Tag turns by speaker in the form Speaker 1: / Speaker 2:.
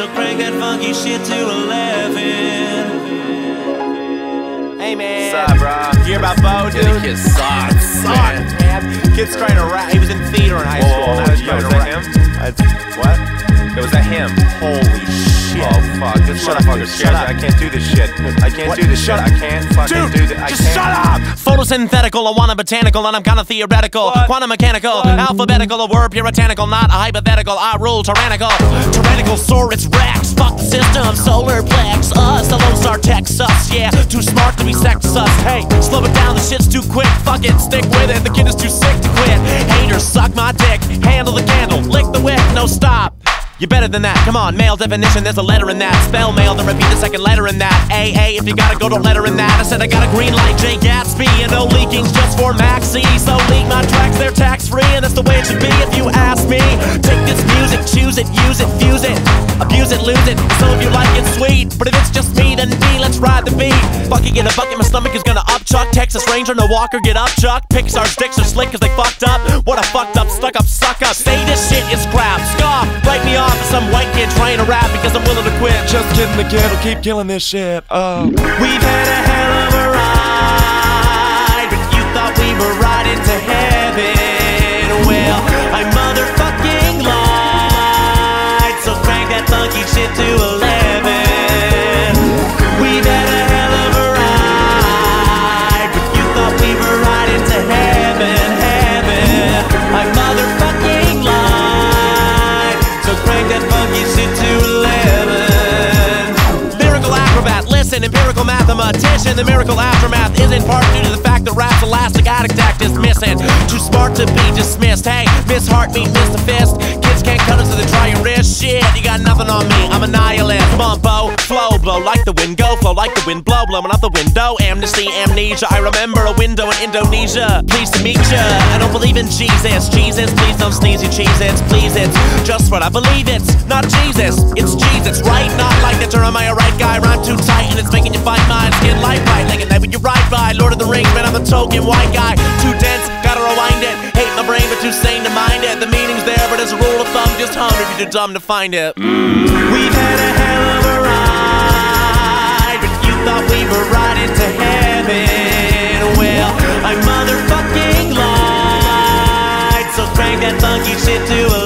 Speaker 1: So crank that funky shit to 11. Hey man,
Speaker 2: what's up, bro?
Speaker 1: You hear about Bo, dude?
Speaker 2: The kid sucks,
Speaker 1: Man. Kid's trying to rap. He was in theater in high school. Now he's trying to rap. What?
Speaker 2: It was a him.
Speaker 1: Holy shit.
Speaker 2: Oh fuck, this motherfucker scares me. I can't do this shit. I can't do this shit. I can't fucking do this.
Speaker 1: Just shut up! Photosynthetical, I want a botanical, and I'm kinda theoretical. Quantum mechanical, alphabetical, a word puritanical, not a hypothetical. I rule tyrannical. Tyrannosaurus Rex, fuck the system, solar plex. Us, the Lone Star Texas, yeah. Too smart to be sexist. Hey, slow it down, the shit's too quick. Fuck it, stick with it. The kid is too sick to quit. Haters, suck my dick. Handle the candle, lick the wick, no stop. You're better than that, come on, male definition, there's a letter in that. Spell male, then repeat the second letter in that. A, if you gotta go to letter in that. I said I got a green light, Jay Gatsby, and no leaking's just for Maxi. So leak my tracks, they're tax-free, and that's the way it should be if you ask me. Take this music, choose it, use it, fuse it, abuse it, lose it. So if you like it, sweet, but if it's just me, then B, let's ride the beat. Fucking get a bucket, my stomach is gonna upchuck. Texas Ranger, no Walker, get up, Chuck. Pixar sticks are slick cause they fucked up. What a fucked up, stuck up, suck up. Say this shit is crap, scoff, write me off as some white kid trying to rap because I'm willing to quit. Just kidding, the kid will keep killing this shit. We've had a hell of a ride, but you thought we were riding to heaven. Well, I motherfucking lied, so crank that funky shit to 11. We've had a hell of a ride, but you thought we were riding to heaven, heaven. I motherfucking lied, so crank that funky shit to 11. Lyrical acrobat, listen, empirical mathematician. The miracle aftermath is in part due to the fact that rap's elastic addict act is missing. Too smart to be dismissed. Hey, miss heartbeat, miss the fist. Kids can't cut us to the dry your wrist. Shit, you got nothing on me, I'm a nihilist. Come on, Bo, flow, blow like the wind, go, flow like the wind, blow, blowing out the window. Amnesty, amnesia, I remember a window in Indonesia. Pleased to meet ya, I don't believe in Jesus. Jesus, please don't sneeze your cheese-its. Please, it's just what I believe it's. Not Jesus, it's Jesus, right? Not like the term, am I a right guy? Rhyme too tight and it's making you fight mine. Skin light right, like a night when you ride by. Lord of the Rings, man, I'm a token white guy. Too dense, gotta rewind it. Hate my brain, but too sane to mind it. The meaning's there, but as a rule of thumb, just hum if you're too dumb to find it. We've had a hell of a ride, but you thought we were riding to heaven. Well, I motherfucking lied, so crank that funky shit to 11.